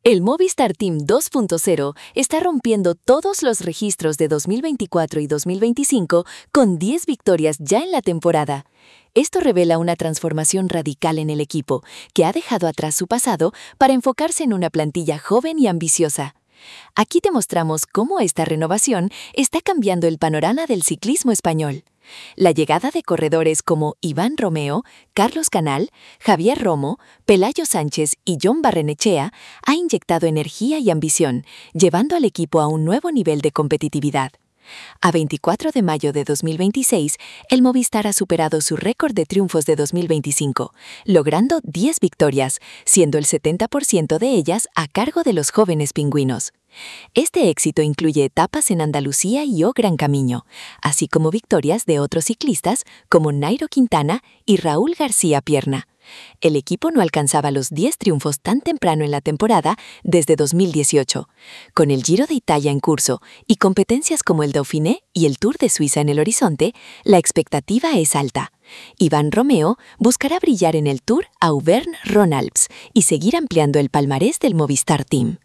El Movistar Team 2.0 está rompiendo todos los registros de 2024 y 2025 con 10 victorias ya en la temporada. Esto revela una transformación radical en el equipo, que ha dejado atrás su pasado para enfocarse en una plantilla joven y ambiciosa. Aquí te mostramos cómo esta renovación está cambiando el panorama del ciclismo español. La llegada de corredores como Iván Romeo, Carlos Canal, Javier Romo, Pelayo Sánchez y Jon Barrenechea ha inyectado energía y ambición, llevando al equipo a un nuevo nivel de competitividad. A 24 de mayo de 2026, el Movistar ha superado su récord de triunfos de 2025, logrando 10 victorias, siendo el 70% de ellas a cargo de los jóvenes pingüinos. Este éxito incluye etapas en Andalucía y O Gran Camino, así como victorias de otros ciclistas como Nairo Quintana y Raúl García Pierna. El equipo no alcanzaba los 10 triunfos tan temprano en la temporada desde 2018. Con el Giro de Italia en curso y competencias como el Dauphiné y el Tour de Suiza en el horizonte, la expectativa es alta. Iván Romeo buscará brillar en el Tour Auvergne-Rhône-Alpes y seguir ampliando el palmarés del Movistar Team.